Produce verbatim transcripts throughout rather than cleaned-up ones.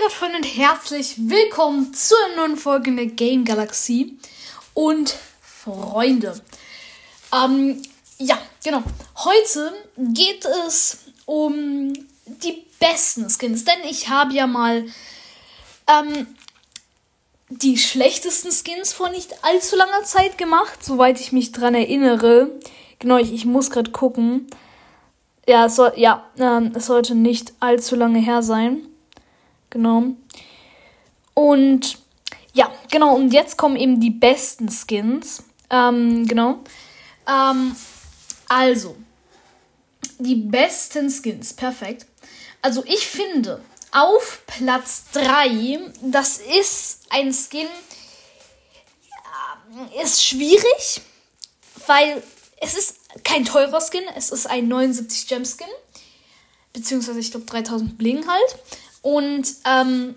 Freunde und herzlich willkommen zu einer neuen Folge in der Game Galaxie. Und Freunde, ähm, ja, genau, heute geht es um die besten Skins, denn ich habe ja mal ähm, die schlechtesten Skins vor nicht allzu langer Zeit gemacht, soweit ich mich dran erinnere. Genau, ich, ich muss gerade gucken. Ja, es, soll, ja ähm, es sollte nicht allzu lange her sein. Genau. Und ja, genau, und jetzt kommen eben die besten Skins. Ähm, genau. Ähm, also, die besten Skins, perfekt. Also ich finde, auf Platz drei, das ist ein Skin, äh, ist schwierig, weil es ist kein teurer Skin, es ist ein neunundsiebzig Gem Skin, beziehungsweise ich glaube dreitausend Bling halt. Und ähm,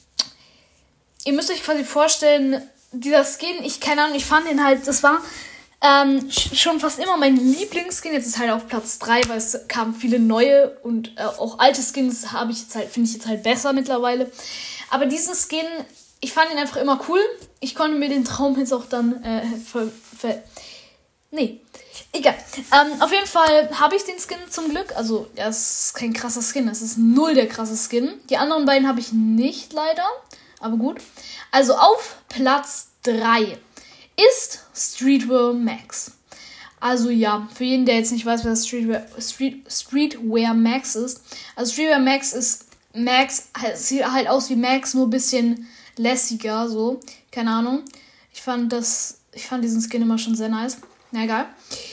ihr müsst euch quasi vorstellen, dieser Skin, ich keine Ahnung, ich fand den halt, das war ähm, schon fast immer mein Lieblingsskin. Jetzt ist halt auf Platz drei, weil es kamen viele neue und äh, auch alte Skins habe ich jetzt halt, finde ich jetzt halt besser mittlerweile. Aber diesen Skin, ich fand ihn einfach immer cool. Ich konnte mir den Traum jetzt auch dann äh, ver, ver, nee, egal. Ähm, auf jeden Fall habe ich den Skin zum Glück. Also, ja, es ist kein krasser Skin. Es ist null der krasse Skin. Die anderen beiden habe ich nicht, leider. Aber gut. Also, auf Platz drei ist Streetwear Max. Also, ja, für jeden, der jetzt nicht weiß, was Streetwear, Street, Streetwear Max ist. Also, Streetwear Max ist Max, halt, sieht halt aus wie Max, nur ein bisschen lässiger, so. Keine Ahnung. Ich fand das, ich fand diesen Skin immer schon sehr nice. Na, egal.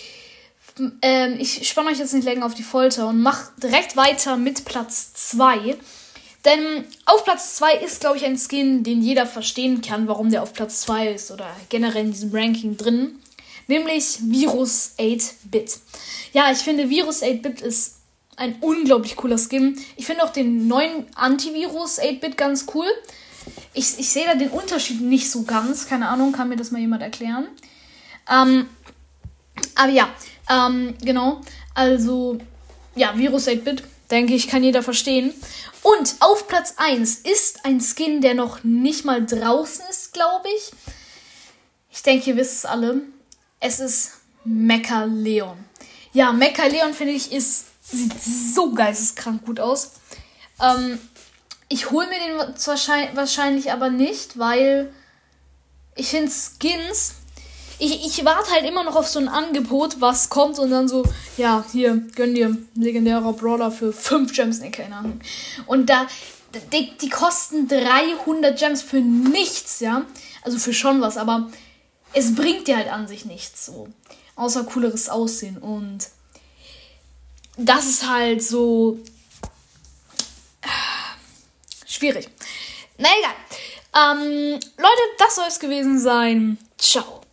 Ähm, ich spanne euch jetzt nicht länger auf die Folter und mache direkt weiter mit Platz zwei. Denn auf Platz zwei ist, glaube ich, ein Skin, den jeder verstehen kann, warum der auf Platz zwei ist oder generell in diesem Ranking drin. Nämlich Virus acht Bit. Ja, ich finde, Virus acht Bit ist ein unglaublich cooler Skin. Ich finde auch den neuen Antivirus acht Bit ganz cool. Ich, ich sehe da den Unterschied nicht so ganz. Keine Ahnung, kann mir das mal jemand erklären? Ähm, aber ja, ähm, genau. Also, ja, Virus acht Bit, denke ich, kann jeder verstehen. Und auf Platz eins ist ein Skin, der noch nicht mal draußen ist, glaube ich. Ich denke, ihr wisst es alle. Es ist Mecha Leon. Ja, Mecha Leon, finde ich, ist, sieht so geisteskrank gut aus. Ähm, ich hole mir den wahrscheinlich, wahrscheinlich aber nicht, weil ich finde Skins... Ich, ich warte halt immer noch auf so ein Angebot, was kommt und dann so, ja, hier, gönn dir legendärer Brawler für fünf Gems, ne, keine Ahnung. Und da, die, die kosten dreihundert Gems für nichts, ja. Also für schon was, aber es bringt dir halt an sich nichts, so. Außer cooleres Aussehen und das ist halt so schwierig. Na egal. Ähm, Leute, das soll es gewesen sein. Ciao.